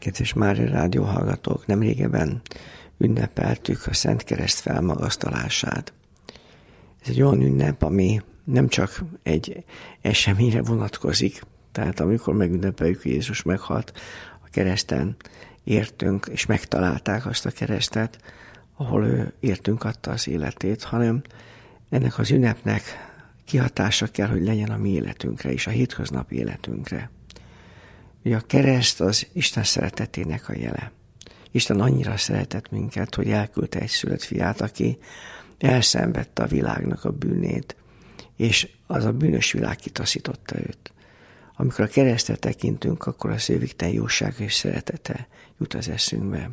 Kedves Mária Rádió hallgatók, nemrégiben ünnepeltük a Szent Kereszt felmagasztalását. Ez egy olyan ünnep, ami nem csak egy eseményre vonatkozik, tehát amikor megünnepeljük, hogy Jézus meghalt a kereszten, értünk, és megtalálták azt a keresztet, ahol ő értünk adta az életét, hanem ennek az ünnepnek kihatása kell, hogy legyen a mi életünkre és a hétköznapi életünkre. Ugye a kereszt az Isten szeretetének a jele. Isten annyira szeretett minket, hogy elküldte egyszülött fiát, aki elszenvedte a világnak a bűnét, és az a bűnös világ kitaszította őt. Amikor a keresztre tekintünk, akkor az ő végtelen jósága és szeretete jut az eszünkbe.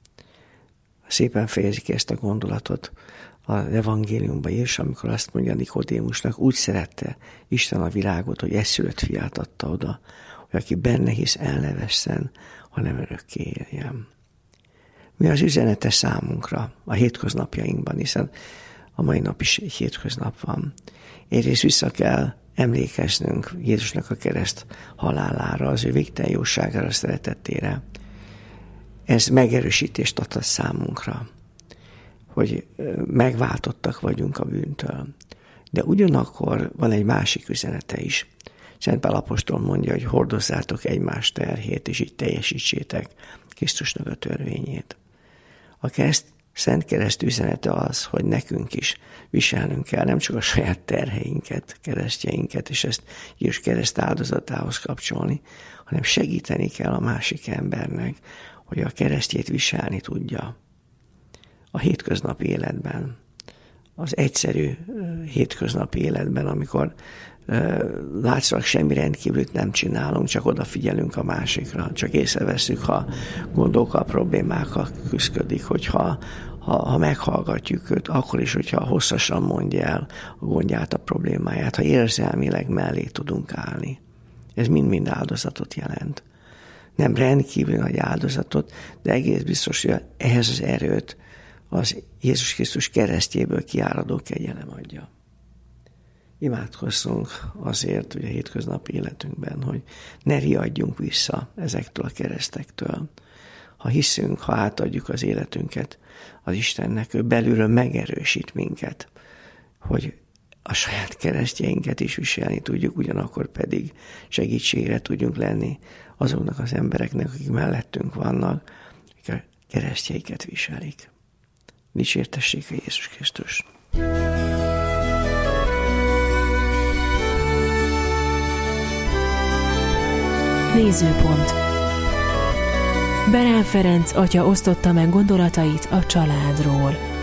Szépen fejezik ezt a gondolatot az evangéliumban is, amikor azt mondja Nikodémusnak, úgy szerette Isten a világot, hogy egyszülött fiát adta oda, hogy aki benne hisz, el ne vesszen, hanem örökké éljen. Mi az üzenete számunkra a hétköznapjainkban, hiszen a mai nap is egy hétköznap van. Egyrészt vissza kell emlékeznünk Jézusnak a kereszt halálára, az ő végtelen jóságára, szeretetére. Ez megerősítést adhat számunkra, hogy megváltottak vagyunk a bűntől. De ugyanakkor van egy másik üzenete is. Szent Pál apostol mondja, hogy hordozzátok egymás terhét, és így teljesítsétek Krisztusnak a törvényét. A Szent Kereszt üzenete az, hogy nekünk is viselnünk kell nem csak a saját terheinket, keresztjeinket, és ezt Jézus kereszt áldozatához kapcsolni, hanem segíteni kell a másik embernek, hogy a keresztjét viselni tudja a hétköznapi életben. Az egyszerű hétköznapi életben, amikor látszólag semmi rendkívülit nem csinálunk, csak odafigyelünk a másikra, csak észreveszünk, ha gondokkal, problémákkal küszködik, hogyha meghallgatjuk őt, akkor is, hogyha hosszasan mondja el a gondját, a problémáját, ha érzelmileg mellé tudunk állni. Ez mind-mind áldozatot jelent. Nem rendkívül nagy áldozatot, de egész biztos, hogy ehhez az erőt az Jézus Krisztus keresztjéből kiáradó kegyelem adja. Imádkozzunk azért, hogy a hétköznapi életünkben, hogy ne riadjunk vissza ezektől a keresztektől. Ha hiszünk, ha átadjuk az életünket az Istennek, ő belülről megerősít minket, hogy a saját keresztjeinket is viselni tudjuk, ugyanakkor pedig segítségre tudjunk lenni azoknak az embereknek, akik mellettünk vannak, akik a keresztjeiket viselik. Dicsértessék a Jézus Krisztus! Nézőpont. Berán Ferenc atya osztotta meg gondolatait a családról.